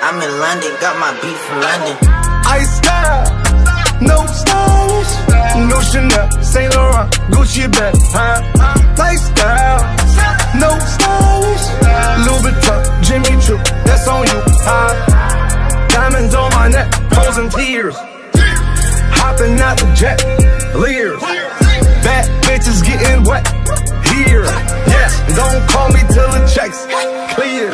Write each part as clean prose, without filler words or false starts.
I'm in London, got my beat from London. Ice style, no stylish, no Chanel, Saint Laurent, Gucci bag, lifestyle, no stylish, Louis Vuitton, Jimmy Choo, that's on you, diamonds on my neck, frozen tears, hopping out the jet, Lears, bad bitches getting wet, here, yes, don't call me till the checks clear.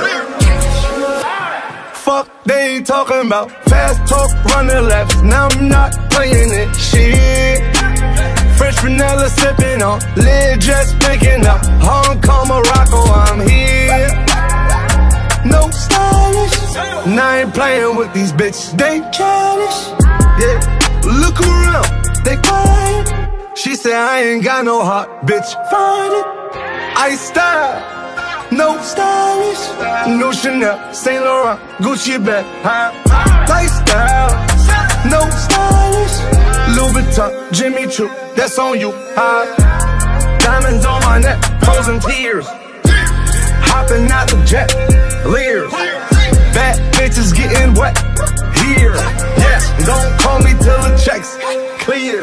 Fuck they ain't talking about, fast talk, running laps, now I'm not playing it, shit. Fresh vanilla sipping on, lid just picking up, Hong Kong, Morocco, I'm here. No stylish, and I ain't playing with these bitches, they childish. Yeah, look around, they quiet. She said I ain't got no heart, bitch, find it. Ice style, no stylish, no Chanel, Saint Laurent, Gucci bag, lifestyle, no stylish, Louis Vuitton, Jimmy Choo, that's on you, diamonds on my neck, frozen tears, hopping out the jet, Lears, bad bitches getting wet, here, yes, don't call me till the checks clear.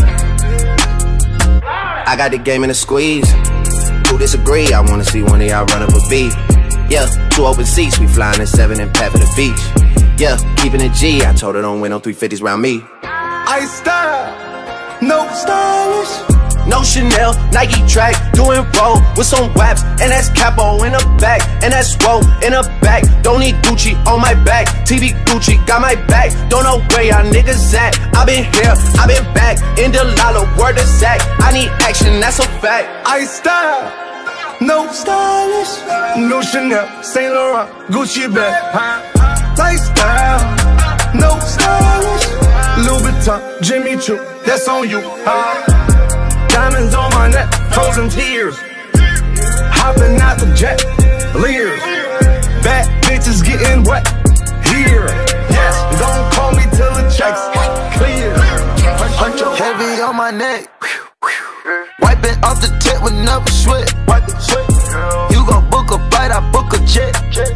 I got the game in a squeeze. Who disagree? I wanna see one of y'all run up a beat. Yeah, 2 open seats, we flying in 7 and pat for the beach. Yeah, keeping it G, I told her don't win no 350s round me. Ice style, no stylish, no Chanel, Nike track, doing roll with some waps, and that's capo in the back, and that's roll in the back. Don't need Gucci on my back, TV Gucci got my back. Don't know where y'all niggas at. I been here, I been back, in the Lala, word to Zach. I need action, that's a fact. Ice style, no stylish, no Chanel, Saint Laurent, Gucci bag, lifestyle, no stylish, Louis Vuitton, Jimmy Choo, that's on you, diamonds on my neck, frozen tears, hopping out the jet, Lears, bad bitches getting wet, here, yes, don't call me till the checks clear. Heavy on my neck, wiping off the tip with never sweat. You gon' book a flight, I book a jet.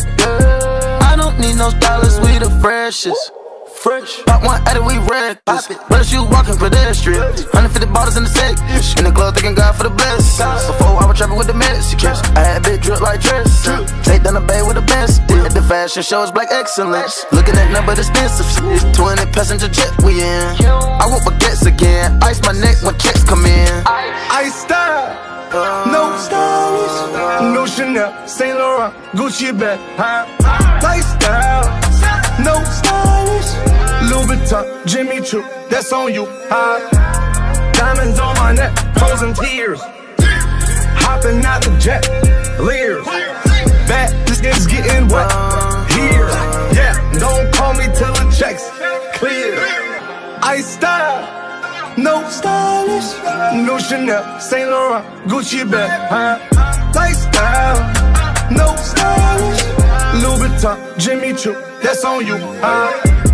I don't need no dollars, we the freshest. Fresh. Pop one at it, we reckless. Rush you walking pedestrian. 150 bottles in the sack. In the club, thanking God for the blessings. Before I was trapping with the Mexicans, I had a bit drip like dress. Take down the bay with the best. At the fashion show, it's black excellence. Looking at number expensive. 20 passenger jet we in. I want baguettes again. Ice my neck when checks come in. Ice style, no stylish, no Chanel, Saint Laurent, Gucci bag, lifestyle, no stylish, Louis Vuitton, Jimmy Choo, that's on you, diamonds on my neck, frozen tears, hopping out the jet, Lears, bad bitches getting wet, here, yeah, don't call me till the checks clear. Ice style, no stylish, no Chanel, Saint Laurent, Gucci bag, lifestyle, no stylish, Louis Vuitton, Jimmy Choo, that's on you,